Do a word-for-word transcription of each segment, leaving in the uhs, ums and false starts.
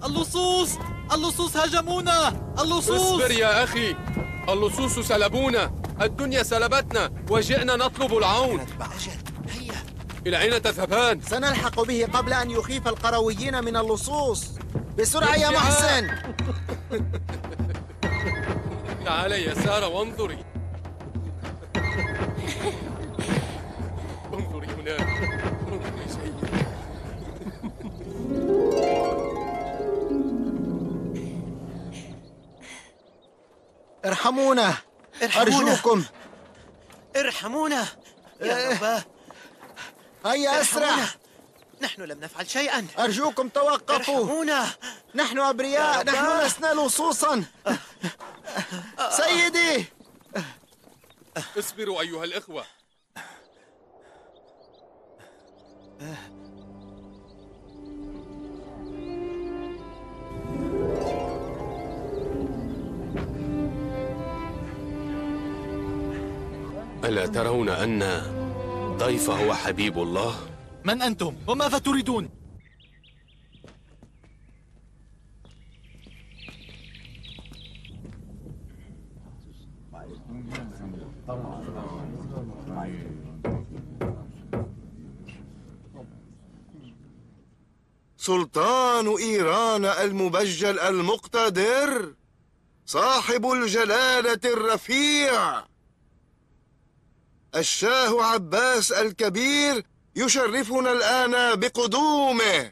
اللصوص! اللصوص هاجمونا! اللصوص! اصبر يا أخي، اللصوص سلبونا، الدنيا سلبتنا وجئنا نطلب العون. هيا. إلى أين تذهبان؟ سنلحق به قبل أن يخيف القرويين من اللصوص. بسرعة يا محسن. تعالي يا سارة وانظري. انظري هناك، انظري جيدا. ارحمونا. ارحمونا. أرجوكم. ارحمونا يا رباه. هيا أسرع. نحن لم نفعل شيئا. أرجوكم توقفوا. ارحمونا. نحن أبرياء، نحن لسنا لصوصا. سيدي. اصبروا أيها الإخوة. ألا ترون أن ضيف هو حبيب الله؟ من أنتم؟ وماذا تريدون؟ سلطان إيران المبجل المقتدر، صاحب الجلالة الرفيع الشاه عباس الكبير يشرفنا الآن بقدومه.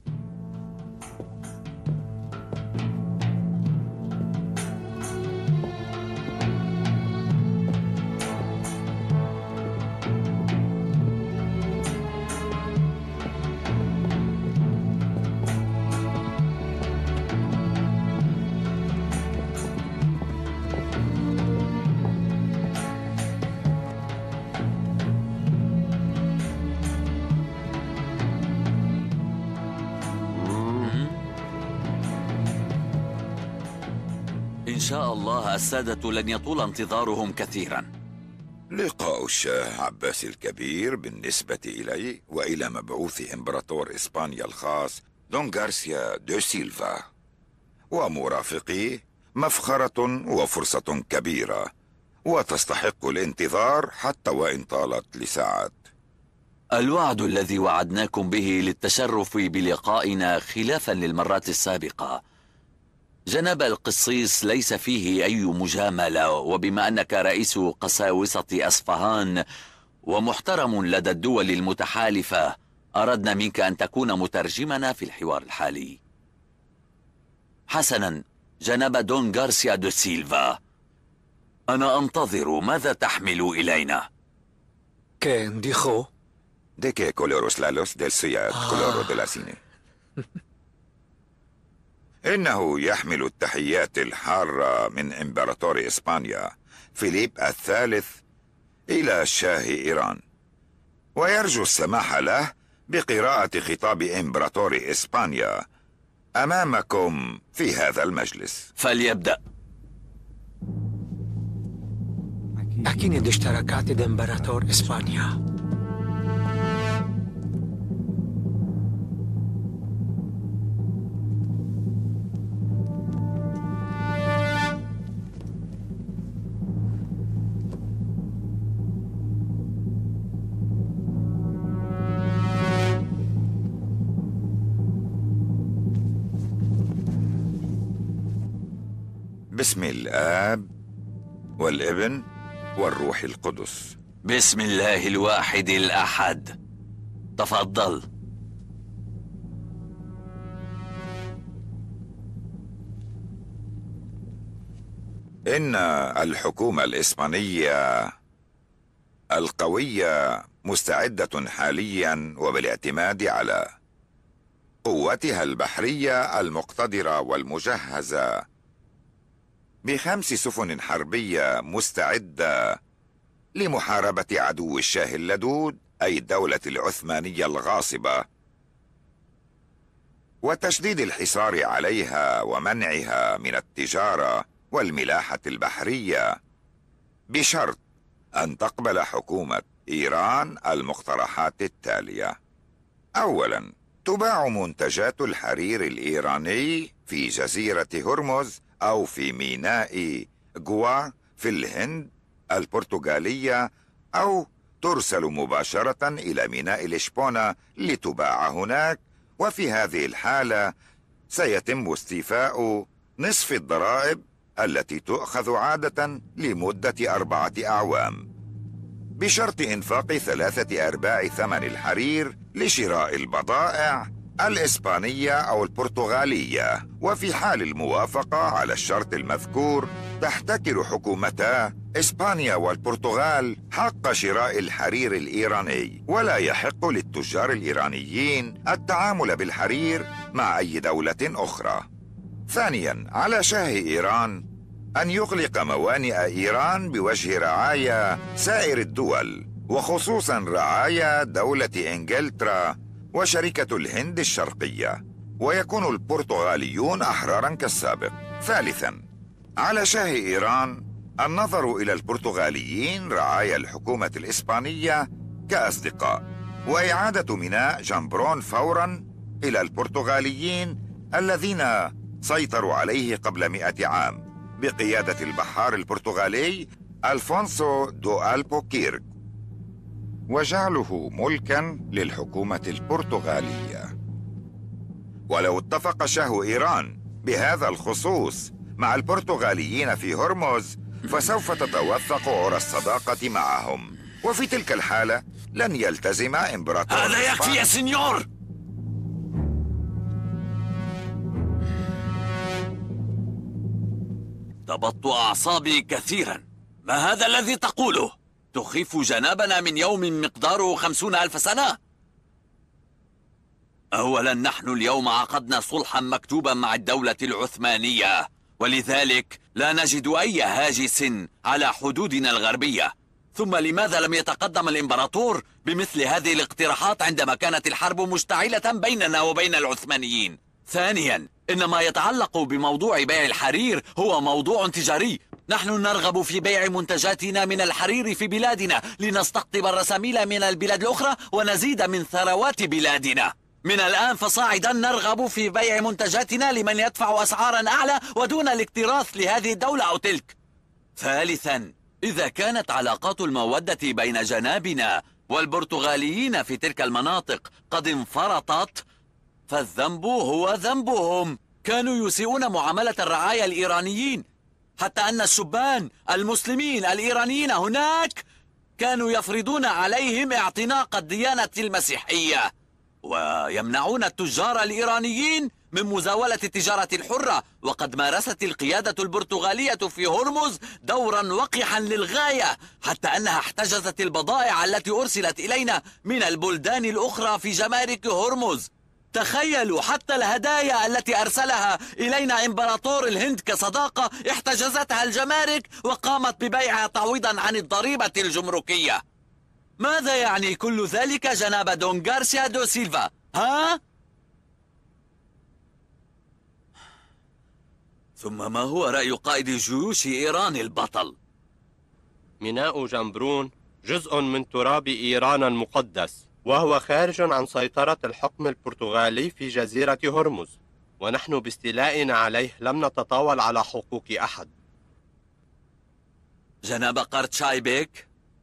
إن شاء الله السادة لن يطول انتظارهم كثيرا. لقاء الشاه عباس الكبير بالنسبة إلي وإلى مبعوث إمبراطور إسبانيا الخاص دون غارسيا دو سيلفا ومرافقيه مفخرة وفرصة كبيرة، وتستحق الانتظار حتى وإن طالت لساعات. الوعد الذي وعدناكم به للتشرف بلقائنا خلافا للمرات السابقة. جناب القصيص ليس فيه أي مجاملة، وبما أنك رئيس قساوسة أصفهان ومحترم لدى الدول المتحالفة، أردنا منك أن تكون مترجمنا في الحوار الحالي. حسنا جناب دون غارسيا دو سيلفا، أنا أنتظر ماذا تحمل إلينا. كين ديخو ¿De qué coloros lalos del ciudad coloro de la cine؟ إنه يحمل التحيات الحارة من إمبراطور إسبانيا فيليب الثالث إلى شاه إيران، ويرجو السماح له بقراءة خطاب إمبراطور إسبانيا أمامكم في هذا المجلس. فليبدأ. أكيد اشتركات إمبراطور إسبانيا. باسم الآب والابن والروح القدس. بسم الله الواحد الأحد. تفضل. إن الحكومة الإسبانية القوية مستعدة حاليا وبالاعتماد على قوتها البحرية المقتدرة والمجهزة بخمس سفن حربية مستعدة لمحاربة عدو الشاه اللدود أي الدولة العثمانية الغاصبة، وتشديد الحصار عليها ومنعها من التجارة والملاحة البحرية، بشرط أن تقبل حكومة إيران المقترحات التالية. أولا، تباع منتجات الحرير الإيراني في جزيرة هرمز أو في ميناء غوا في الهند البرتغالية، أو ترسل مباشرة إلى ميناء لشبونة لتباع هناك، وفي هذه الحالة سيتم استيفاء نصف الضرائب التي تؤخذ عادة لمدة أربعة أعوام، بشرط إنفاق ثلاثة أرباع ثمن الحرير لشراء البضائع الإسبانية أو البرتغالية. وفي حال الموافقة على الشرط المذكور تحتكر حكومتا إسبانيا والبرتغال حق شراء الحرير الإيراني، ولا يحق للتجار الإيرانيين التعامل بالحرير مع أي دولة أخرى. ثانيا، على شاه إيران أن يغلق موانئ إيران بوجه رعايا سائر الدول، وخصوصا رعايا دولة إنجلترا وشركة الهند الشرقية، ويكون البرتغاليون أحرارا كالسابق. ثالثا، على شاه إيران النظر إلى البرتغاليين رعايا الحكومة الإسبانية كأصدقاء، وإعادة ميناء جامبرون فورا إلى البرتغاليين الذين سيطروا عليه قبل مئة عام بقيادة البحار البرتغالي ألفونسو دو ألبوكيرك، وجعله ملكا للحكومة البرتغالية. ولو اتفق شاه إيران بهذا الخصوص مع البرتغاليين في هرمز فسوف تتوثق عرى الصداقة معهم، وفي تلك الحالة لن يلتزم إمبراطور هذا يكفي يا سينيور. ضبطت أعصابي كثيرا. ما هذا الذي تقوله؟ تخيف جنابنا من يوم مقداره خمسون ألف سنة؟ أولا، نحن اليوم عقدنا صلحا مكتوبا مع الدولة العثمانية، ولذلك لا نجد أي هاجس على حدودنا الغربية. ثم لماذا لم يتقدم الإمبراطور بمثل هذه الاقتراحات عندما كانت الحرب مشتعلة بيننا وبين العثمانيين؟ ثانيا، إن ما يتعلق بموضوع بيع الحرير هو موضوع تجاري. نحن نرغب في بيع منتجاتنا من الحرير في بلادنا لنستقطب الرساميل من البلاد الأخرى ونزيد من ثروات بلادنا. من الآن فصاعدا نرغب في بيع منتجاتنا لمن يدفع أسعارا أعلى ودون الاكتراث لهذه الدولة أو تلك. ثالثا، إذا كانت علاقات المودة بين جنابنا والبرتغاليين في تلك المناطق قد انفرطت فالذنب هو ذنبهم. كانوا يسيئون معاملة الرعايا الإيرانيين، حتى أن الشبان المسلمين الإيرانيين هناك كانوا يفرضون عليهم اعتناق الديانة المسيحية، ويمنعون التجار الإيرانيين من مزاولة التجارة الحرة. وقد مارست القيادة البرتغالية في هرمز دورا وقحا للغاية، حتى أنها احتجزت البضائع التي أرسلت إلينا من البلدان الأخرى في جمارك هرمز. تخيلوا، حتى الهدايا التي أرسلها إلينا إمبراطور الهند كصداقة احتجزتها الجمارك وقامت ببيعها تعويضا عن الضريبة الجمركية. ماذا يعني كل ذلك جناب دون غارسيا دو سيلفا؟ ها؟ ثم ما هو رأي قائد جيوش إيران البطل؟ ميناء جامبرون جزء من تراب إيران المقدس، وهو خارج عن سيطرة الحكم البرتغالي في جزيرة هرمز، ونحن باستيلائنا عليه لم نتطاول على حقوق أحد. جناب قرتشاي بيك،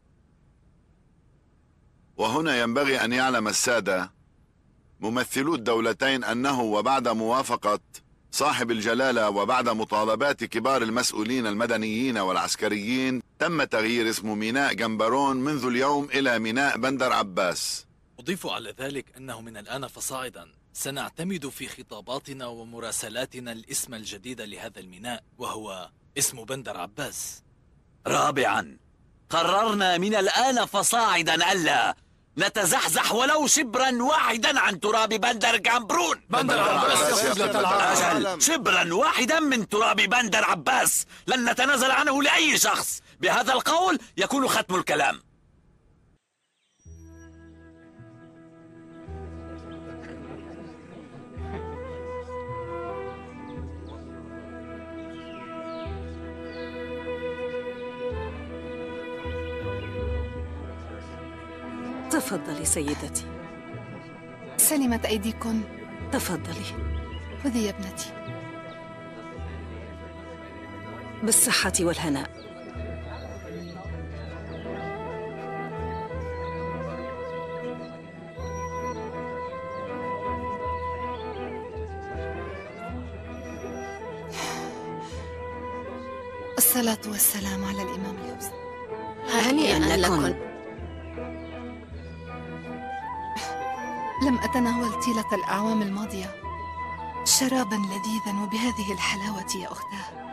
وهنا ينبغي أن يعلم السادة ممثلو الدولتين أنه وبعد موافقة صاحب الجلالة وبعد مطالبات كبار المسؤولين المدنيين والعسكريين تم تغيير اسم ميناء جامبرون منذ اليوم إلى ميناء بندر عباس. أضيف على ذلك أنه من الآن فصاعدا سنعتمد في خطاباتنا ومراسلاتنا الاسم الجديد لهذا الميناء، وهو اسم بندر عباس. رابعا، قررنا من الآن فصاعدا ألا نتزحزح ولو شبرا واحدا عن تراب بندر جامبرون. بندر عباس يا قبلة العالم. أجل، شبرا واحدا من تراب بندر عباس لن نتنازل عنه لأي شخص. بهذا القول يكون ختم الكلام. تفضلي سيدتي. سلمت أيديكن. تفضلي. خذي يا ابنتي. بالصحة والهناء. الصلاة والسلام على الإمام الحسن. هنيئا لكم. لم أتناول طيلة الأعوام الماضية شرابا لذيذا وبهذه الحلاوة يا أختاه.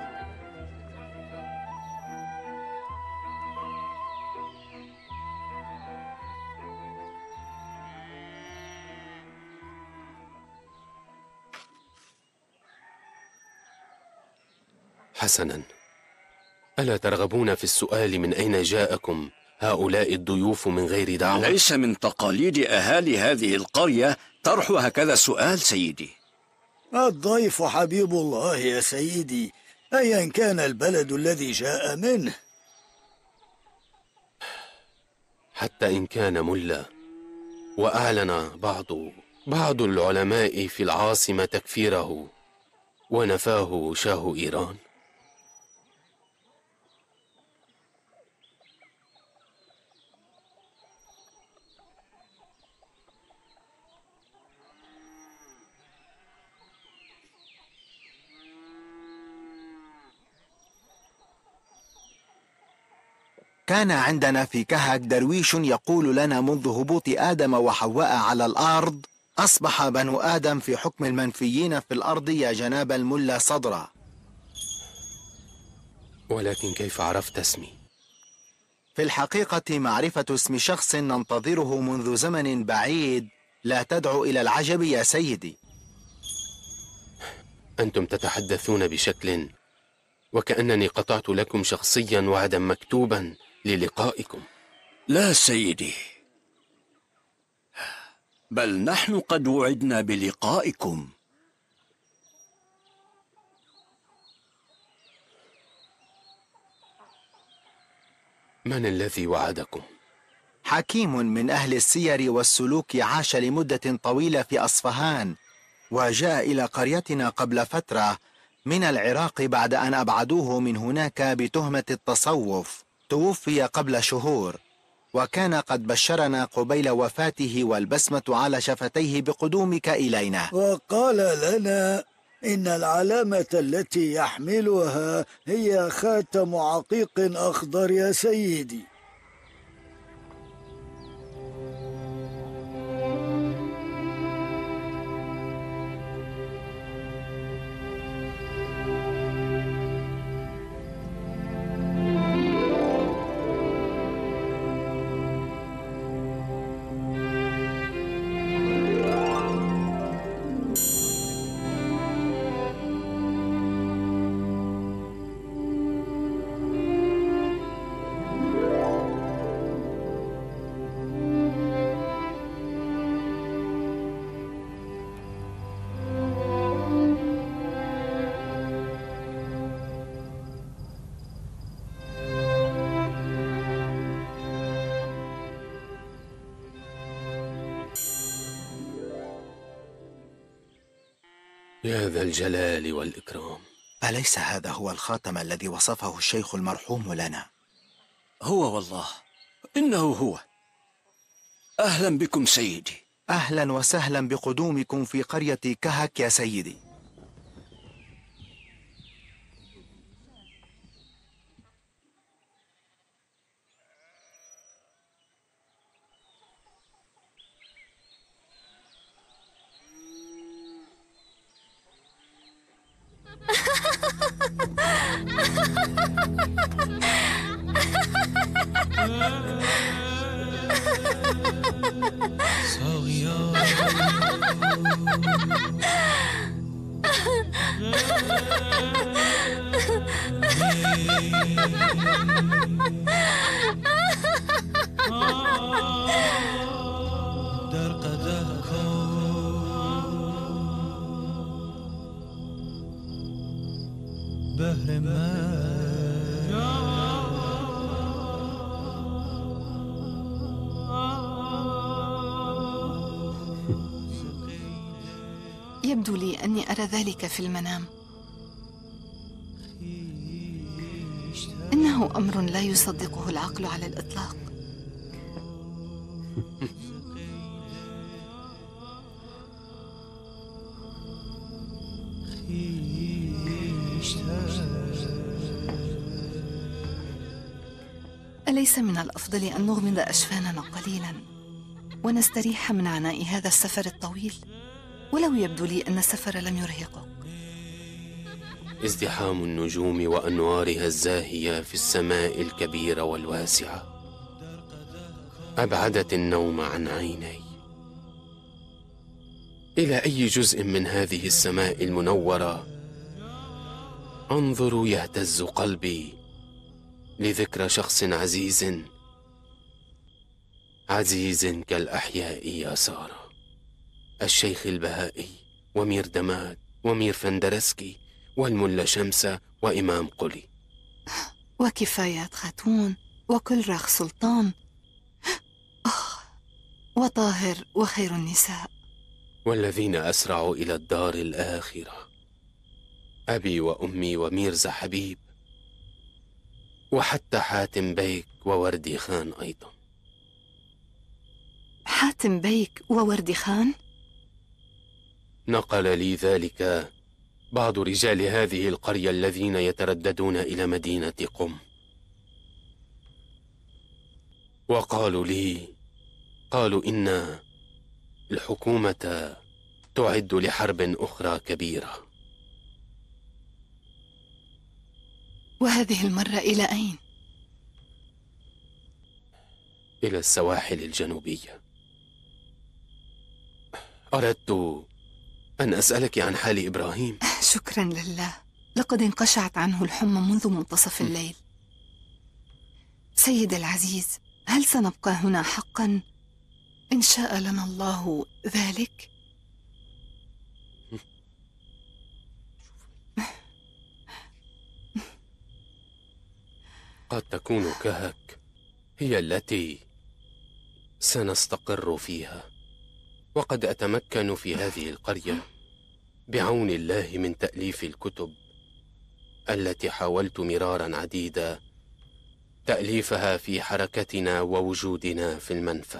حسناً، ألا ترغبون في السؤال من أين جاءكم هؤلاء الضيوف من غير دعوة؟ ليس من تقاليد أهالي هذه القرية طرح هكذا سؤال سيدي. الضيف حبيب الله يا سيدي، أيا كان البلد الذي جاء منه. حتى إن كان ملا، وأعلن بعض بعض العلماء في العاصمة تكفيره ونفاه شاه إيران. كان عندنا في كهك درويش يقول لنا منذ هبوط آدم وحواء على الأرض: أصبح بنو آدم في حكم المنفيين في الأرض يا جناب الملا صدرا. ولكن كيف عرفت اسمي؟ في الحقيقة معرفة اسم شخص ننتظره منذ زمن بعيد لا تدعو إلى العجب يا سيدي. أنتم تتحدثون بشكل وكأنني قطعت لكم شخصيا وعدا مكتوبا للقائكم. لا سيدي، بل نحن قد وعدنا بلقائكم. من الذي وعدكم؟ حكيم من أهل السير والسلوك عاش لمدة طويلة في أصفهان، وجاء إلى قريتنا قبل فترة من العراق بعد أن أبعدوه من هناك بتهمة التصوف. توفي قبل شهور، وكان قد بشرنا قبيل وفاته والبسمة على شفتيه بقدومك إلينا، وقال لنا إن العلامة التي يحملها هي خاتم عقيق أخضر يا سيدي. يا ذا الجلال والإكرام، أليس هذا هو الخاتم الذي وصفه الشيخ المرحوم لنا؟ هو والله، إنه هو. أهلا بكم سيدي. أهلا وسهلا بقدومكم في قرية كهك يا سيدي. بهر ما يبدو لي أني أرى ذلك في المنام. إنه أمر لا يصدقه العقل على الإطلاق. أليس من الأفضل أن نغمض أشفاننا قليلاً ونستريح من عناء هذا السفر الطويل؟ ولو يبدو لي أن السفر لم يرهقك. ازدحام النجوم وأنوارها الزاهية في السماء الكبيرة والواسعة أبعدت النوم عن عيني. إلى أي جزء من هذه السماء المنورة أنظر يهتز قلبي لذكرى شخص عزيز عزيز كالأحياء يا سارة، الشيخ البهائي ومير دماد ومير فندرسكي والملا شمسة وإمام قلي وكفايات خاتون وكل رخ سلطان وطاهر وخير النساء، والذين أسرعوا إلى الدار الآخرة، أبي وأمي وميرزا حبيب وحتى حاتم بيك ووردي خان أيضا. حاتم بيك ووردي خان؟ نقل لي ذلك بعض رجال هذه القرية الذين يترددون إلى مدينة قم، وقالوا لي قالوا إن الحكومة تعد لحرب أخرى كبيرة. وهذه المرة إلى أين؟ إلى السواحل الجنوبية. أردت أن أسألك عن حال إبراهيم. شكرا لله، لقد انقشعت عنه الحمى منذ منتصف الليل. سيد العزيز، هل سنبقى هنا حقا إن شاء لنا الله ذلك؟ قد تكون كهك هي التي سنستقر فيها، وقد أتمكن في هذه القرية بعون الله من تأليف الكتب التي حاولت مرارا عديدة تأليفها في حركتنا ووجودنا في المنفى،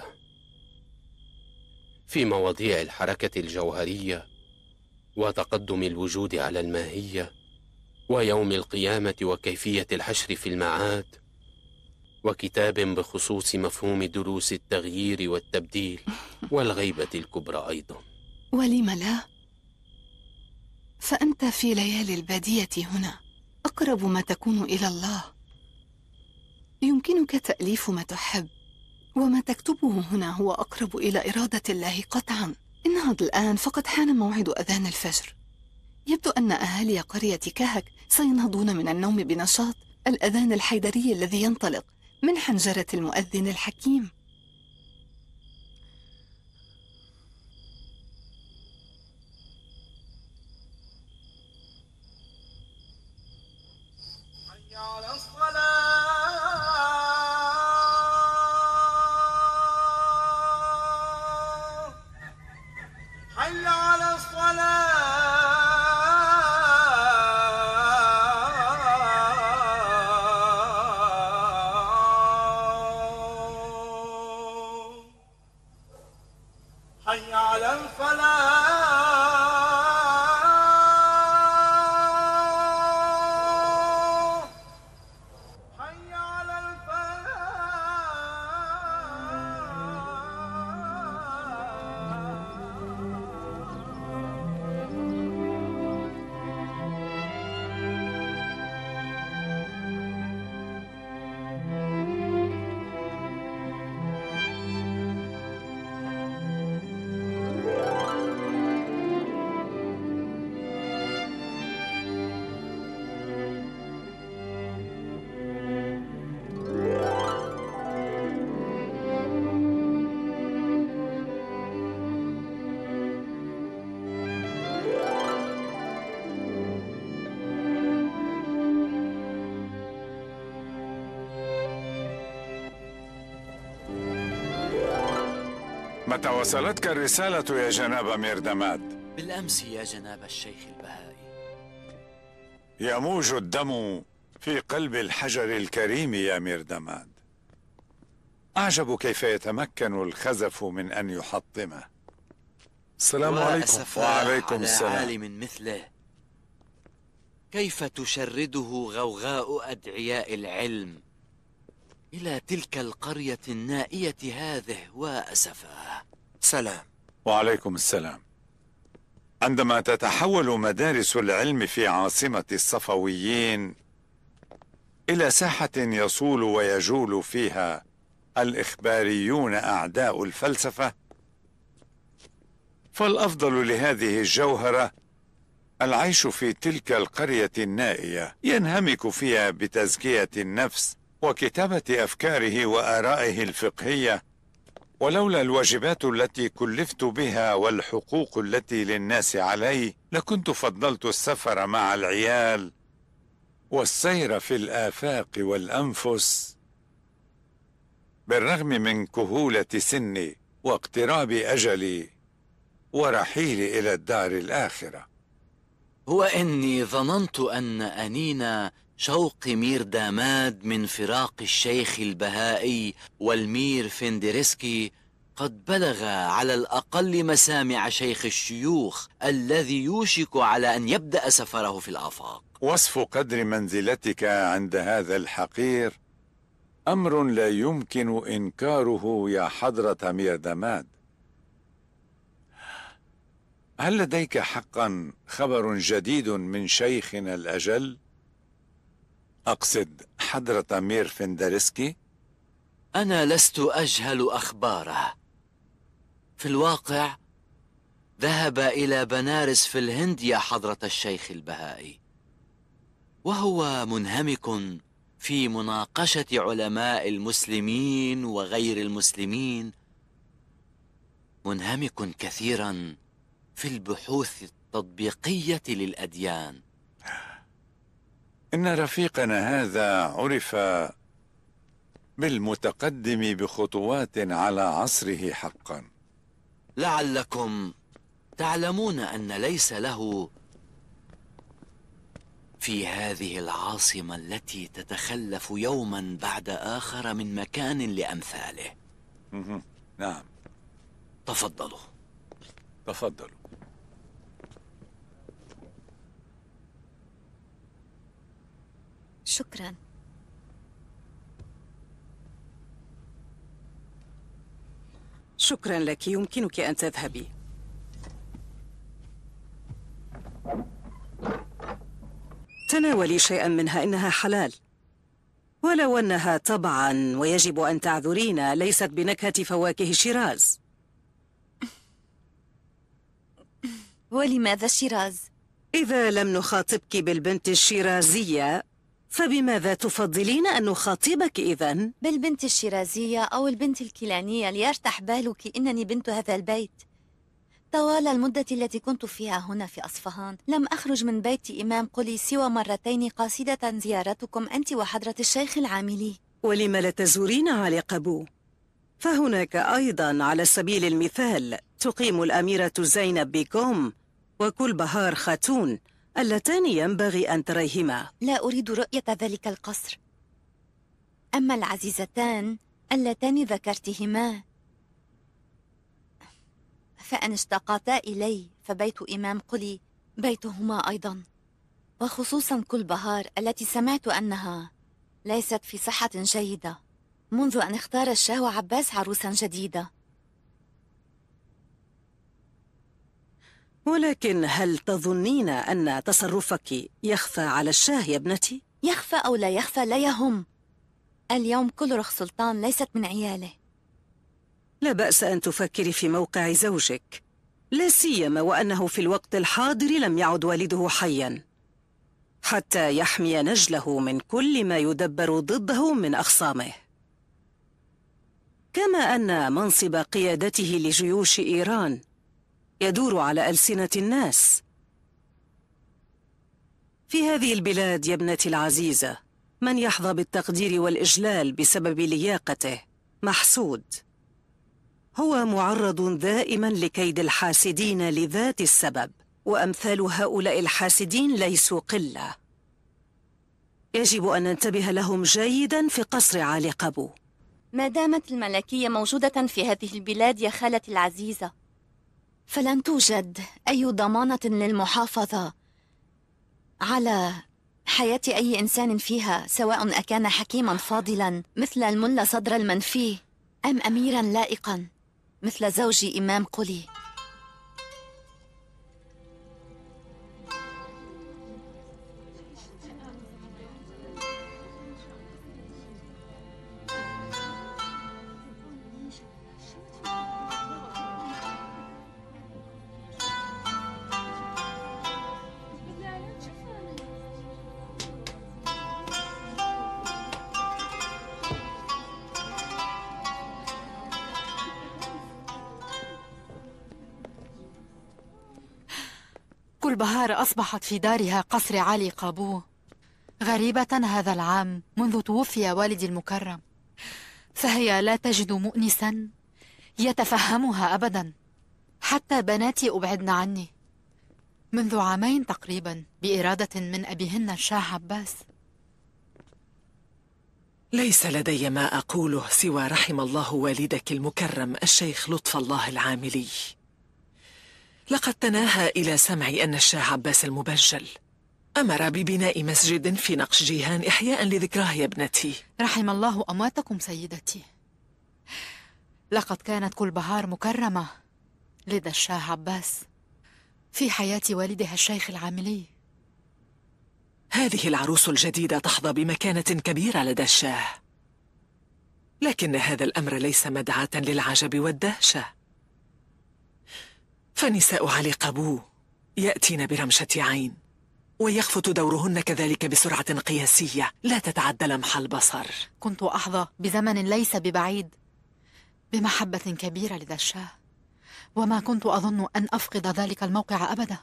في مواضيع الحركة الجوهرية وتقدم الوجود على الماهية ويوم القيامة وكيفية الحشر في المعاد، وكتاب بخصوص مفهوم دروس التغيير والتبديل والغيبة الكبرى أيضا. ولم لا؟ فأنت في ليالي البادية هنا أقرب ما تكون إلى الله، يمكنك تأليف ما تحب، وما تكتبه هنا هو أقرب إلى إرادة الله قطعا. انهض الآن، فقد حان موعد أذان الفجر. يبدو أن أهالي قرية كهك سينهضون من النوم بنشاط الأذان الحيدري الذي ينطلق من حنجرة المؤذن الحكيم. حي على الصلاة، حي على الصلاة. حي على الفلاح، حي على متى وصلتك الرسالة يا جناب مير دماد؟ بالأمس يا جناب الشيخ البهائي. يموج الدم في قلب الحجر الكريم يا ميردماد. أعجب كيف يتمكن الخزف من أن يحطمه. السلام عليكم. وعليكم على السلام. عالم مثله كيف تشرده غوغاء أدعياء العلم إلى تلك القرية النائية هذه وأسفاه. سلام. وعليكم السلام. عندما تتحول مدارس العلم في عاصمة الصفويين إلى ساحة يصول ويجول فيها الإخباريون أعداء الفلسفة، فالأفضل لهذه الجوهرة العيش في تلك القرية النائية ينهمك فيها بتزكية النفس وكتابة أفكاره وآرائه الفقهية. ولولا الواجبات التي كلفت بها والحقوق التي للناس علي لكنت فضلت السفر مع العيال والسير في الآفاق والأنفس. بالرغم من كهولة سني واقتراب أجلي ورحيلي إلى الدار الآخرة. هو إني ظننت أن أنين شوق ميرداماد من فراق الشيخ البهائي والمير فندرسكي قد بلغ على الأقل مسامع شيخ الشيوخ الذي يوشك على أن يبدأ سفره في الآفاق. وصف قدر منزلتك عند هذا الحقير أمر لا يمكن إنكاره يا حضرة ميرداماد. هل لديك حقا خبر جديد من شيخنا الأجل؟ أقصد حضرة مير فندرسكي؟ أنا لست أجهل أخباره. في الواقع ذهب إلى بنارس في الهند يا حضرة الشيخ البهائي، وهو منهمك في مناقشة علماء المسلمين وغير المسلمين، منهمك كثيرا في البحوث التطبيقية للأديان. إن رفيقنا هذا عرف بالمتقدم بخطوات على عصره حقا. لعلكم تعلمون أن ليس له في هذه العاصمة التي تتخلف يوما بعد آخر من مكان لأمثاله. نعم. تفضلوا. تفضلوا. شكرا. شكرا لك، يمكنك أن تذهبي. تناولي شيئا منها، إنها حلال، ولو أنها طبعا ويجب أن تعذرينا ليست بنكهة فواكه شيراز. ولماذا شيراز؟ إذا لم نخاطبك بالبنت الشيرازية فبماذا تفضلين أن نخاطبك إذن؟ بالبنت الشيرازية أو البنت الكيلانية ليرتاح بالك، إنني بنت هذا البيت. طوال المدة التي كنت فيها هنا في أصفهان لم أخرج من بيت إمام قلي سوى مرتين قاصدة زيارتكم أنت وحضرة الشيخ العاملي. ولم لا تزورين علي قبو؟ فهناك أيضا على سبيل المثال تقيم الأميرة زينب بيكوم وكل بهار خاتون اللتان ينبغي أن تريهما. لا أريد رؤية ذلك القصر. أما العزيزتان اللتان ذكرتهما فإن اشتاقتا إلي فبيت إمام قلي بيتهما أيضا، وخصوصا كل بهار التي سمعت أنها ليست في صحة جيدة منذ أن اختار الشاه عباس عروسا جديدة. ولكن هل تظنين أن تصرفك يخفى على الشاه يا ابنتي؟ يخفى أو لا يخفى لا يهم. اليوم كل رخ سلطان ليست من عياله. لا بأس أن تفكري في موقع زوجك، لا سيما وأنه في الوقت الحاضر لم يعد والده حيا حتى يحمي نجله من كل ما يدبر ضده من أخصامه، كما أن منصب قيادته لجيوش إيران يدور على ألسنة الناس. في هذه البلاد يا ابنتي العزيزة من يحظى بالتقدير والإجلال بسبب لياقته محسود، هو معرض دائما لكيد الحاسدين لذات السبب، وأمثال هؤلاء الحاسدين ليسوا قلة. يجب أن ننتبه لهم جيدا في قصر عالي قابو. ما دامت الملكية موجودة في هذه البلاد يا خالتي العزيزة، فلن توجد أي ضمانة للمحافظة على حياة أي إنسان فيها، سواء أكان حكيما فاضلا مثل الملا صدر المنفي أم أميرا لائقا مثل زوج إمام قلي. كلبهار أصبحت في دارها قصر عالي قابو غريبة هذا العام منذ توفي والدي المكرم، فهي لا تجد مؤنسا يتفهمها أبدا. حتى بناتي أبعدن عني منذ عامين تقريبا بإرادة من أبيهن الشاه عباس. ليس لدي ما أقوله سوى رحم الله والدك المكرم الشيخ لطف الله العاملي. لقد تناهى إلى سمعي أن الشاه عباس المبجل أمر ببناء مسجد في نقش جيهان إحياء لذكراه يا ابنتي. رحم الله أمواتكم سيدتي. لقد كانت كلبهار مكرمة لدى الشاه عباس في حياة والدها الشيخ العاملي. هذه العروس الجديدة تحظى بمكانة كبيرة لدى الشاه، لكن هذا الأمر ليس مدعاة للعجب والدهشة، فنساء علي قابو يأتين برمشة عين ويخفت دورهن كذلك بسرعة قياسية لا تتعدى لمح البصر. كنت أحظى بزمن ليس ببعيد بمحبة كبيرة لدى الشاه، وما كنت أظن أن أفقد ذلك الموقع أبدا.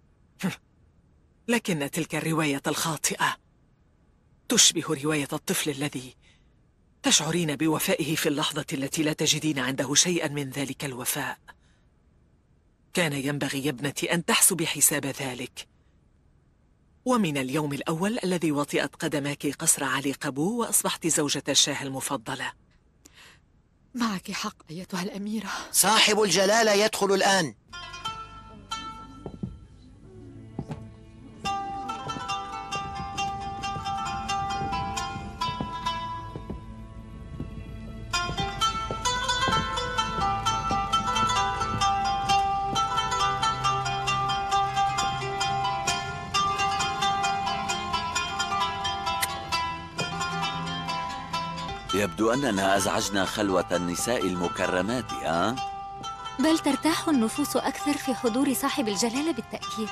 لكن تلك الرواية الخاطئة تشبه رواية الطفل الذي تشعرين بوفائه في اللحظة التي لا تجدين عنده شيئا من ذلك الوفاء. كان ينبغي يا ابنتي أن تحسبي حساب ذلك، ومن اليوم الأول الذي وطئت قدماك قصر علي قابو وأصبحت زوجة الشاه المفضلة. معك حق أيتها الأميرة. صاحب الجلالة يدخل الآن. يبدو أننا أزعجنا خلوة النساء المكرمات، أه؟ بل ترتاح النفوس أكثر في حضور صاحب الجلالة بالتأكيد.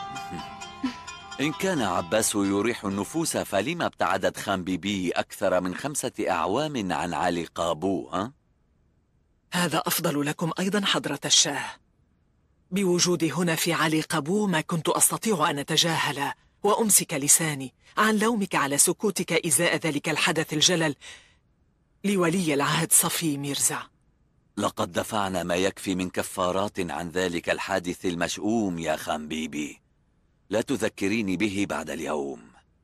إن كان عباس يريح النفوس فلما ابتعدت خان بيبي أكثر من خمسة أعوام عن علي قابو؟ أه؟ هذا أفضل لكم أيضا حضرة الشاه. بوجودي هنا في علي قابو ما كنت أستطيع أن أتجاهل وأمسك لساني عن لومك على سكوتك إزاء ذلك الحدث الجلل لولي العهد صفي ميرزا. لقد دفعنا ما يكفي من كفارات عن ذلك الحادث المشؤوم يا خان بيبي، لا تذكريني به بعد اليوم.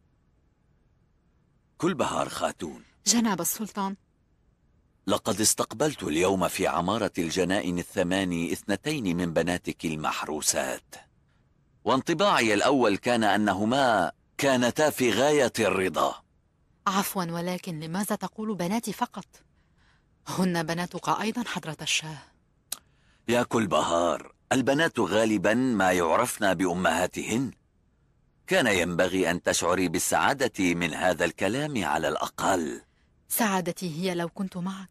كلبهار خاتون. جناب السلطان. لقد استقبلت اليوم في عمارة الجنائن الثماني اثنتين من بناتك المحروسات، وانطباعي الأول كان أنهما كانتا في غاية الرضا. عفوا، ولكن لماذا تقول بناتي فقط؟ هن بناتك أيضا حضرة الشاه. يا كلبهار، البنات غالبا ما يعرفن بأمهاتهن. كان ينبغي أن تشعري بالسعادة من هذا الكلام على الأقل. سعادتي هي لو كنت معك،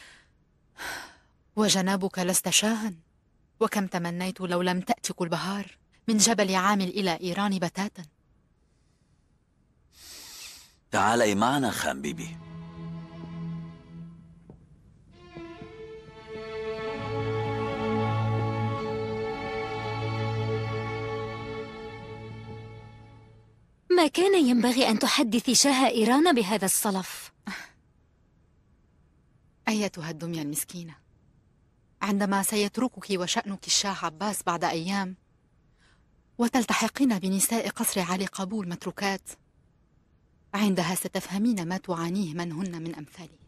وجنابك لست شاها. وكم تمنيت لو لم تأتي كلبهار من جبل عامل إلى إيران بتاتا. تعالي معنا خان بيبي. ما كان ينبغي أن تحدثي شاه إيران بهذا الصلف. أيتها الدمية المسكينة، عندما سيتركك وشأنك الشاه عباس بعد أيام وتلتحقين بنساء قصر علي قابول متروكات، عندها ستفهمين ما تعانيه من هن من أمثالي.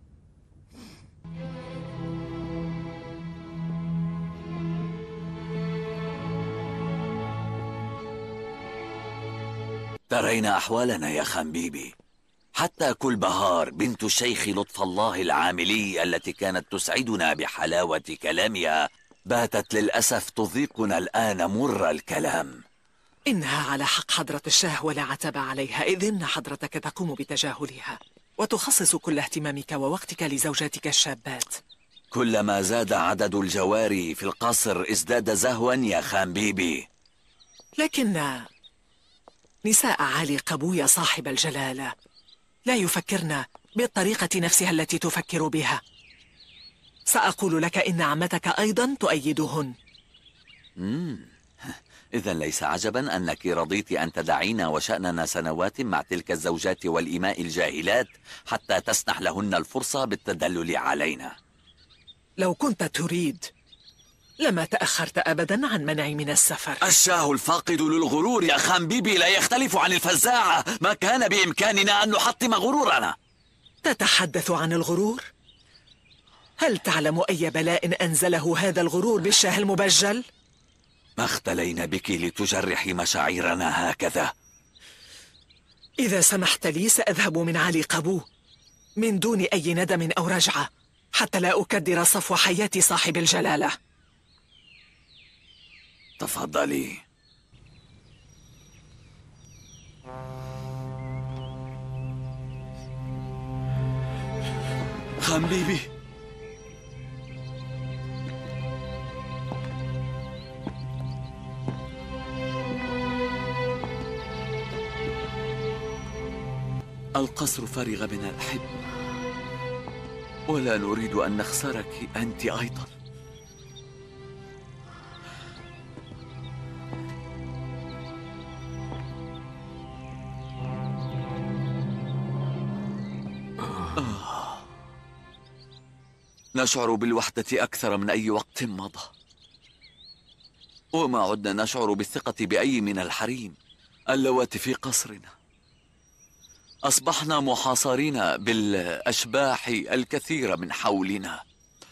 ترين أحوالنا يا خنبيبي، حتى كلبهار بنت الشيخ لطف الله العاملي التي كانت تسعدنا بحلاوة كلامها باتت للأسف تذيقنا الآن مر الكلام. إنها على حق حضرة الشاه ولا عتب عليها، إذ إن حضرتك تقوم بتجاهلها وتخصص كل اهتمامك ووقتك لزوجاتك الشابات. كلما زاد عدد الجواري في القصر ازداد زهوا يا خنبيبي. لكن نساء علي قابو صاحب الجلالة لا يفكرن بالطريقة نفسها التي تفكر بها. سأقول لك إن عمتك أيضا تؤيدهن. مم. إذن ليس عجبا أنك رضيت أن تدعينا وشأننا سنوات مع تلك الزوجات والإماء الجاهلات حتى تسنح لهن الفرصة بالتدلل علينا. لو كنت تريد لما تأخرت أبدا عن منعي من السفر. الشاه الفاقد للغرور يا خنبيبي لا يختلف عن الفزاعة. ما كان بإمكاننا أن نحطم غرورنا. تتحدث عن الغرور؟ هل تعلم أي بلاء أنزله هذا الغرور بالشاه المبجل؟ ما اختلينا بك لتجرحي مشاعرنا هكذا. إذا سمحت لي سأذهب من علي قابو من دون أي ندم أو رجعة حتى لا أكدر صفو حياة صاحب الجلالة. تفضلي. خنبيبي القصر فرغ من الأحب ولا نريد أن نخسرك أنت أيضا. آه. نشعر بالوحدة أكثر من أي وقت مضى، وما عدنا نشعر بالثقة بأي من الحريم اللواتي في قصرنا. أصبحنا محاصرين بالأشباح الكثير من حولنا.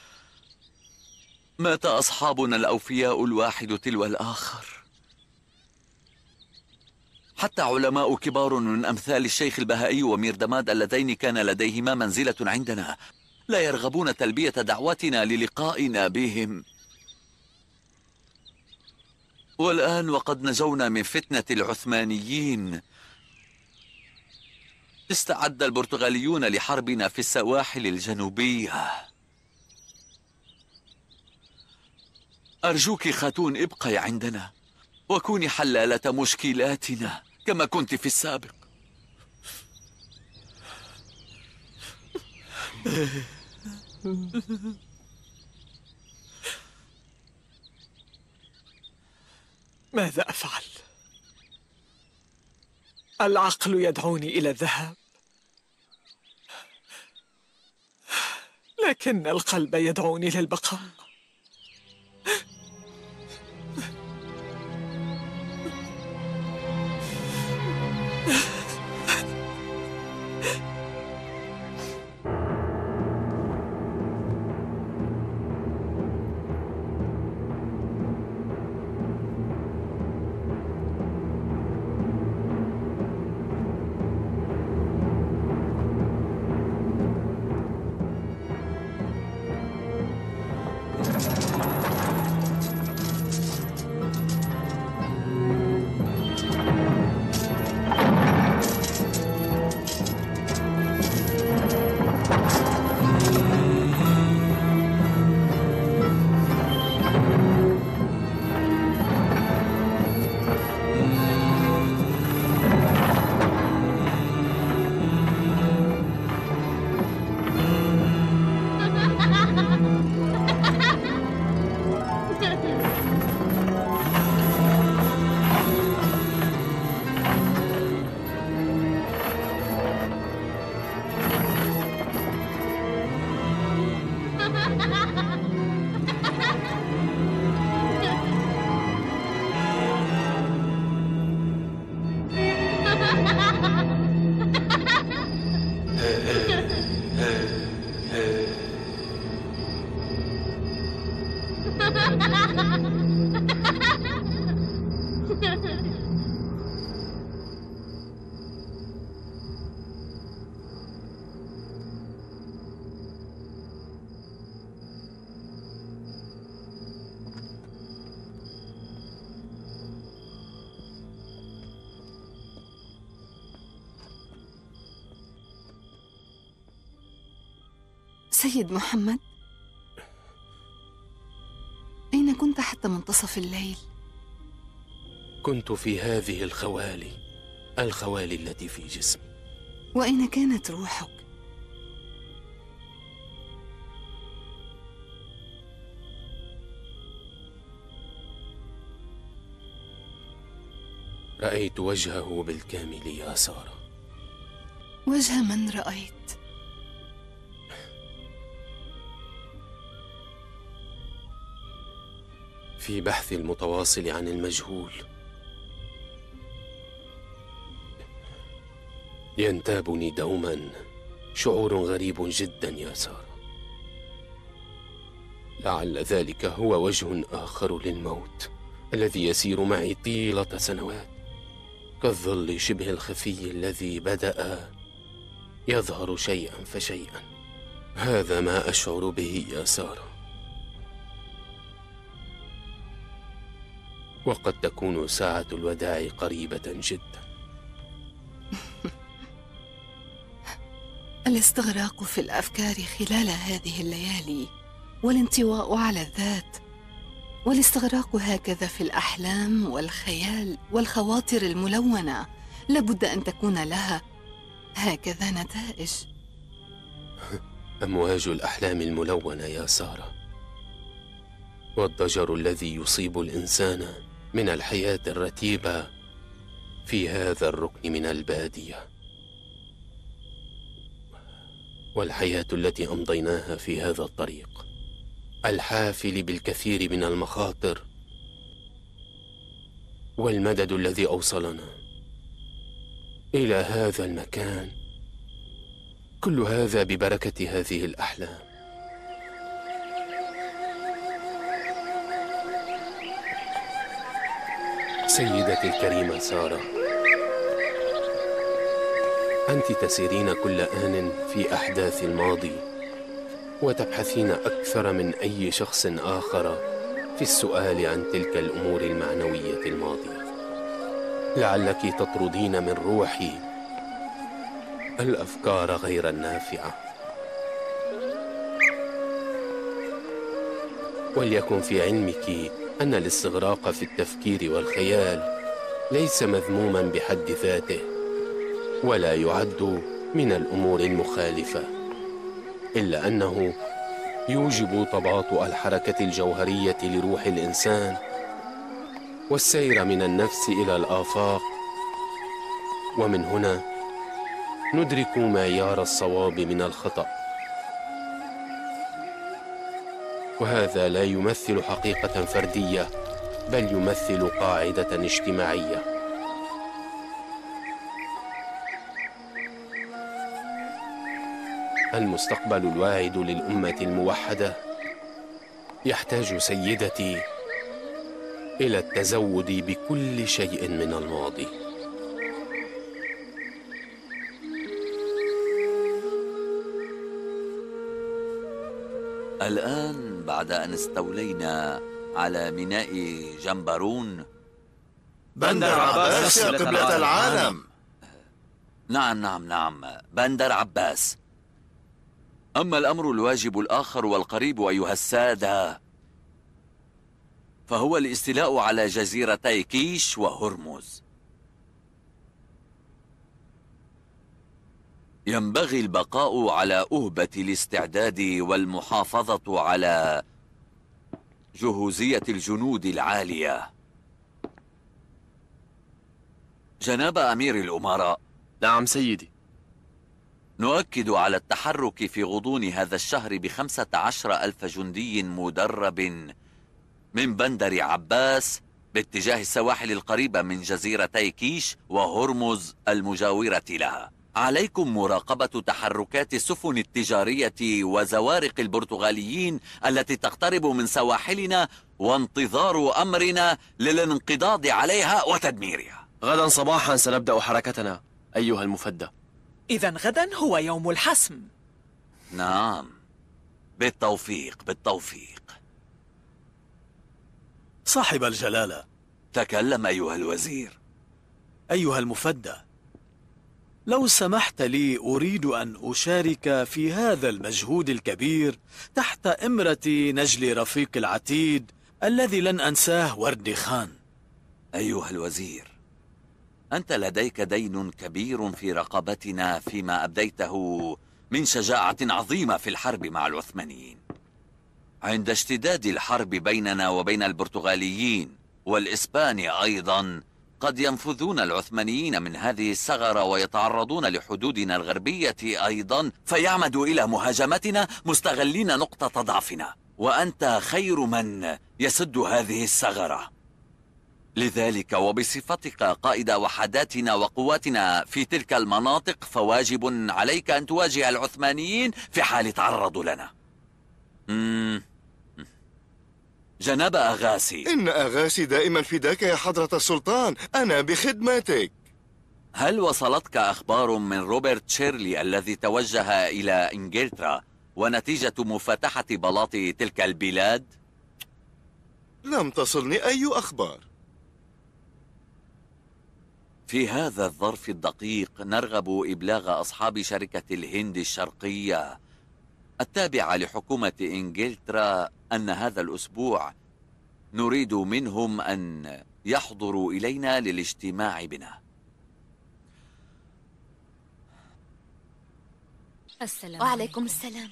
مات أصحابنا الأوفياء الواحد تلو الآخر. حتى علماء كبار من أمثال الشيخ البهائي ومير دماد اللذين كان لديهما منزلة عندنا لا يرغبون تلبية دعوتنا للقائنا بهم. والآن وقد نجونا من فتنة العثمانيين استعد البرتغاليون لحربنا في السواحل الجنوبية. أرجوك خاتون ابقي عندنا وكوني حلالة مشكلاتنا كما كنت في السابق. ماذا أفعل؟ العقل يدعوني إلى الذهاب، لكن القلب يدعوني للبقاء. سيد محمد، أين كنت حتى منتصف الليل؟ كنت في هذه الخوالي، الخوالي التي في جسمي. وأين كانت روحك؟ رأيت وجهه بالكامل يا سارة. وجه من رأيت؟ في بحثي المتواصل عن المجهول ينتابني دوما شعور غريب جدا يا سارة. لعل ذلك هو وجه آخر للموت الذي يسير معي طيلة سنوات، كالظل شبه الخفي الذي بدأ يظهر شيئا فشيئا. هذا ما أشعر به يا سارة، وقد تكون ساعة الوداع قريبة جدا. الاستغراق في الأفكار خلال هذه الليالي، والانطواء على الذات، والاستغراق هكذا في الأحلام والخيال والخواطر الملونة، لابد أن تكون لها هكذا نتائج. أمواج الأحلام الملونة يا سارة، والضجر الذي يصيب الإنسان من الحياة الرتيبة في هذا الركن من البادية، والحياة التي أمضيناها في هذا الطريق الحافل بالكثير من المخاطر، والمدد الذي أوصلنا إلى هذا المكان، كل هذا ببركة هذه الأحلام. سيدتي الكريمة سارة، أنت تسيرين كل آن في أحداث الماضي، وتبحثين أكثر من أي شخص آخر في السؤال عن تلك الأمور المعنوية الماضية. لعلك تطردين من روحي الأفكار غير النافعة، وليكن في علمك أن الاستغراق في التفكير والخيال ليس مذموما بحد ذاته، ولا يعد من الأمور المخالفة، إلا أنه يوجب تباطؤ الحركة الجوهرية لروح الإنسان، والسير من النفس إلى الآفاق، ومن هنا ندرك معيار الصواب من الخطأ. وهذا لا يمثل حقيقة فردية، بل يمثل قاعدة اجتماعية. المستقبل الواعد للأمة الموحدة يحتاج سيدتي إلى التزود بكل شيء من الماضي. الآن بعد أن استولينا على ميناء جنبرون، بندر عباس يا قبلة العالم. نعم نعم نعم، بندر عباس. أما الأمر الواجب الآخر والقريب أيها السادة، فهو الاستيلاء على جزيرتي كيش وهرمز. ينبغي البقاء على أهبة الاستعداد والمحافظة على جهوزية الجنود العالية. جناب أمير الأمراء. نعم سيدي. نؤكد على التحرك في غضون هذا الشهر بخمسة عشر ألف جندي مدرب من بندر عباس باتجاه السواحل القريبة من جزيرتي كيش وهرمز المجاورة لها. عليكم مراقبة تحركات السفن التجارية وزوارق البرتغاليين التي تقترب من سواحلنا، وانتظار أمرنا للانقضاض عليها وتدميرها. غدا صباحا سنبدأ حركتنا أيها المفدى. إذن غدا هو يوم الحسم. نعم، بالتوفيق بالتوفيق. صاحب الجلالة. تكلم أيها الوزير. أيها المفدى، لو سمحت لي أريد أن أشارك في هذا المجهود الكبير تحت إمرة نجل رفيق العتيد الذي لن أنساه، وردي خان. أيها الوزير، أنت لديك دين كبير في رقبتنا فيما أبديته من شجاعة عظيمة في الحرب مع العثمانيين. عند اشتداد الحرب بيننا وبين البرتغاليين والإسبان أيضا، قد ينفذون العثمانيين من هذه الثغرة ويتعرضون لحدودنا الغربية أيضا، فيعمدوا إلى مهاجمتنا مستغلين نقطة ضعفنا، وأنت خير من يسد هذه الثغرة. لذلك وبصفتك قائد وحداتنا وقواتنا في تلك المناطق، فواجب عليك أن تواجه العثمانيين في حال تعرضوا لنا. مم. جناب أغاسي، إن أغاسي دائما فداك يا حضرة السلطان، أنا بخدمتك. هل وصلتك أخبار من روبرت شيرلي الذي توجه إلى إنجلترا ونتيجة مفاتحة بلاط تلك البلاد؟ لم تصلني أي أخبار. في هذا الظرف الدقيق نرغب إبلاغ أصحاب شركة الهند الشرقية التابعة لحكومة إنجلترا أن هذا الأسبوع نريد منهم أن يحضروا إلينا للاجتماع بنا. السلام وعليكم السلام.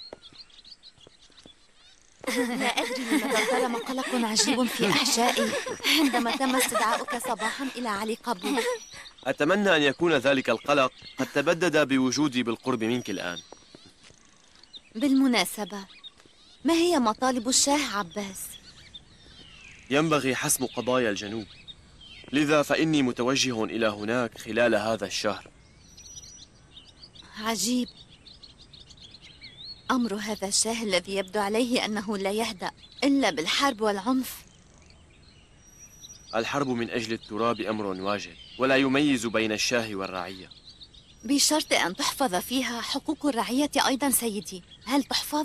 لا أدري لماذا ظلم قلق عجيب في أحشائي عندما تم استدعاؤك صباحا إلى علي قابو. أتمنى أن يكون ذلك القلق قد تبدد بوجودي بالقرب منك الآن. بالمناسبة، ما هي مطالب الشاه عباس؟ ينبغي حسم قضايا الجنوب، لذا فإني متوجه إلى هناك خلال هذا الشهر. عجيب أمر هذا الشاه الذي يبدو عليه أنه لا يهدأ إلا بالحرب والعنف. الحرب من أجل التراب أمر واجب، ولا يميز بين الشاه والرعية. بشرط أن تحفظ فيها حقوق الرعية أيضا سيدي. هل تحفظ؟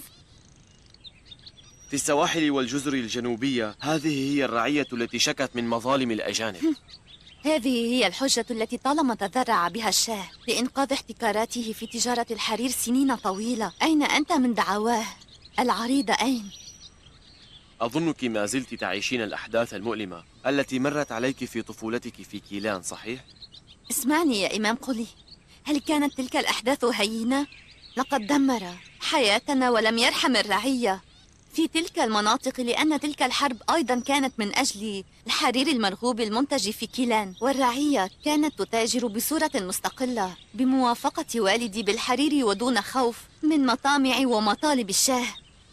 في السواحل والجزر الجنوبية هذه هي الرعية التي شكت من مظالم الأجانب. هذه هي الحجة التي طالما تذرع بها الشاه لإنقاذ احتكاراته في تجارة الحرير سنين طويلة. أين أنت من دعواه العريضة؟ أين؟ أظنك ما زلت تعيشين الأحداث المؤلمة التي مرت عليك في طفولتك في كيلان، صحيح؟ اسمعني يا إمام قلي، هل كانت تلك الأحداث هينة؟ لقد دمر حياتنا ولم يرحم الرعية في تلك المناطق، لأن تلك الحرب أيضا كانت من أجل الحرير المرغوب المنتج في كيلان، والرعية كانت تتاجر بصورة مستقلة بموافقة والدي بالحرير ودون خوف من مطامع ومطالب الشاه.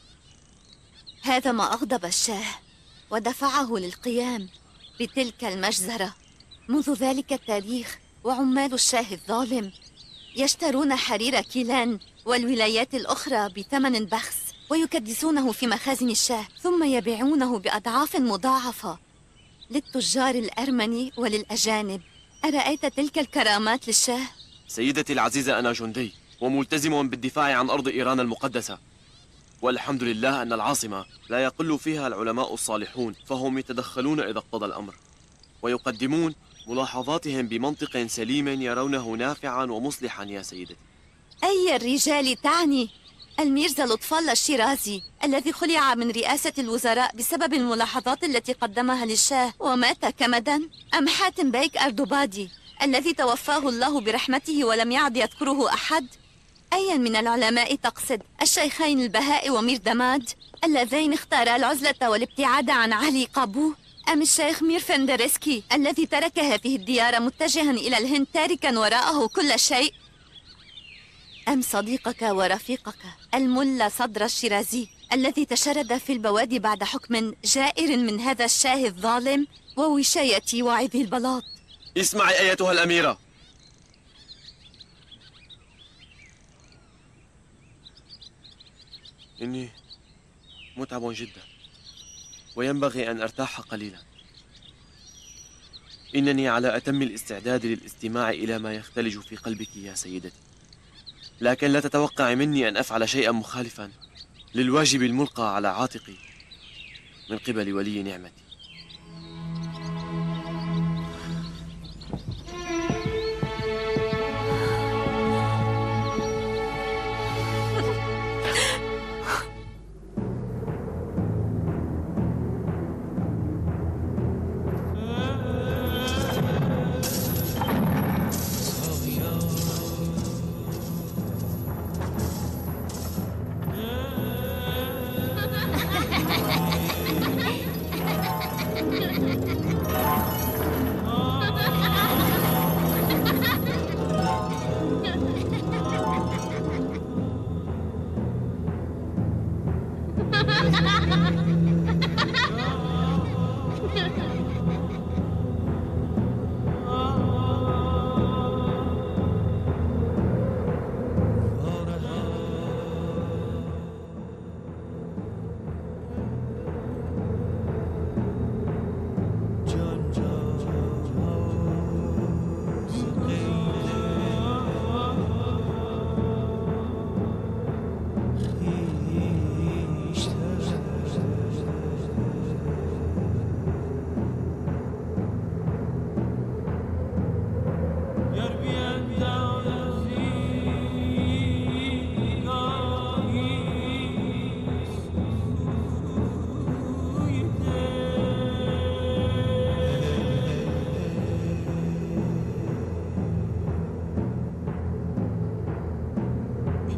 هذا ما أغضب الشاه ودفعه للقيام بتلك المجزرة. منذ ذلك التاريخ وعمال الشاه الظالم يشترون حرير كيلان والولايات الأخرى بثمن بخس ويكدسونه في مخازن الشاه، ثم يبيعونه بأضعاف مضاعفة للتجار الأرمني وللأجانب. أرأيت تلك الكرامات للشاه؟ سيدتي العزيزة، أنا جندي وملتزم بالدفاع عن أرض إيران المقدسة، والحمد لله أن العاصمة لا يقل فيها العلماء الصالحون، فهم يتدخلون إذا اقتضى الأمر ويقدمون ملاحظاتهم بمنطق سليم يرونه نافعا ومصلحا. يا سيدتي، أي الرجال تعني؟ الميرزا لطف الله الشيرازي الذي خلع من رئاسة الوزراء بسبب الملاحظات التي قدمها للشاه ومات كمدا؟ أم حاتم بيك أردوبادي الذي توفاه الله برحمته ولم يعد يذكره أحد؟ أيا من العلماء تقصد؟ الشيخين البهاء ومير دماد اللذين اختارا العزلة والابتعاد عن علي قابو، أم الشيخ مير فندرسكي الذي ترك هذه الديار متجها إلى الهند تاركا وراءه كل شيء؟ أم صديقك ورفيقك الملا صدر الشيرازي الذي تشرد في البوادي بعد حكم جائر من هذا الشاه الظالم ووشاية واعظ البلاط؟ اسمعي أيتها الأميرة، إني متعب جدا وينبغي أن أرتاح قليلا. إنني على أتم الاستعداد للاستماع إلى ما يختلج في قلبك يا سيدتي، لكن لا تتوقع مني أن أفعل شيئا مخالفا للواجب الملقى على عاتقي من قبل ولي نعمتي.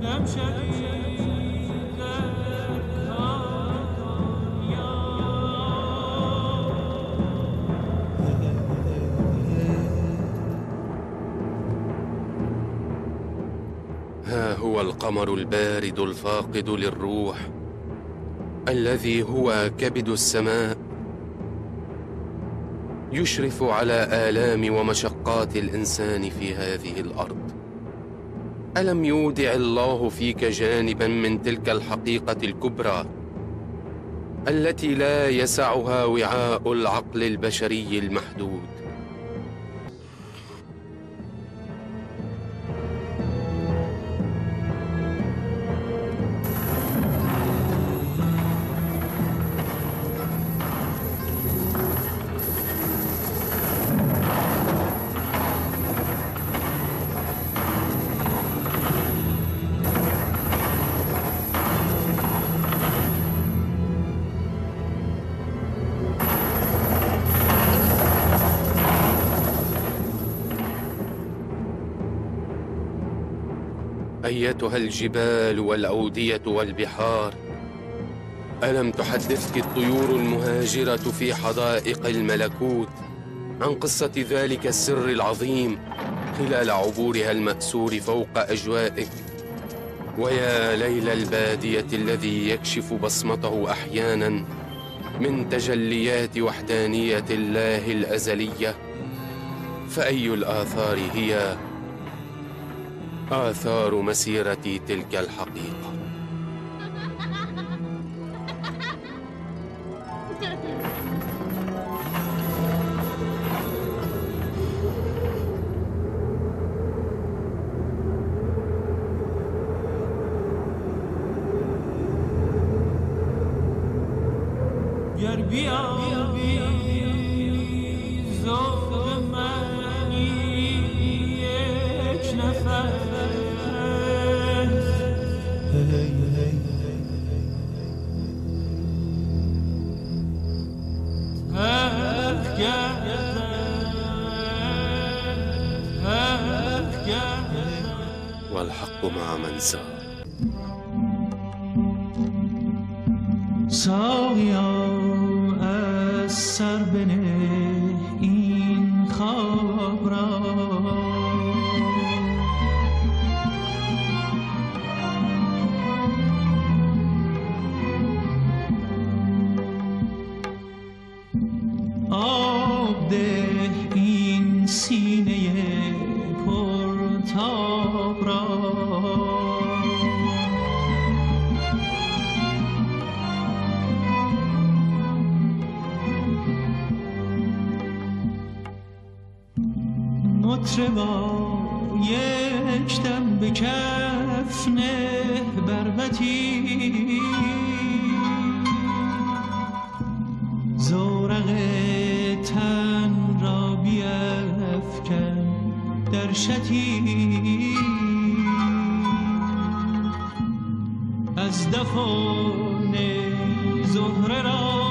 ها هو القمر البارد الفاقد للروح الذي هو كبد السماء يشرف على آلام ومشقات الإنسان في هذه الأرض. ألم يودع الله فيك جانبا من تلك الحقيقة الكبرى التي لا يسعها وعاء العقل البشري المحدود؟ أيتها الجبال والأودية والبحار، ألم تحدثك الطيور المهاجرة في حدائق الملكوت عن قصة ذلك السر العظيم خلال عبورها المأسور فوق أجوائك؟ ويا ليل البادية الذي يكشف بصمته أحيانا من تجليات وحدانية الله الأزلية، فأي الآثار هي آثار مسيرة تلك الحقيقة؟ والحق مع من سار. ساقیا از سر بنه این خواب را، آب ده این سینه پرتاب را. مطربا یک دم به کف نه بربطی، زورق تن را بیفکن در شتی، از دفن زهره را